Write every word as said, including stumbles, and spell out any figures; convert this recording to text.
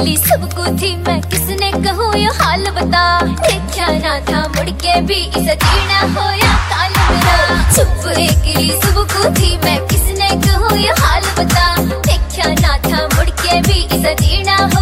अकेली सबको थी मैं किसने कहूँ ये हाल बता। देखा ना था मुड़ के भी इसे जीना होया काल मेरा। चुप अकेली सबको थी मैं किसने कहूँ ये हाल बता। देखा ना था मुड़ के भी इसे जीना हो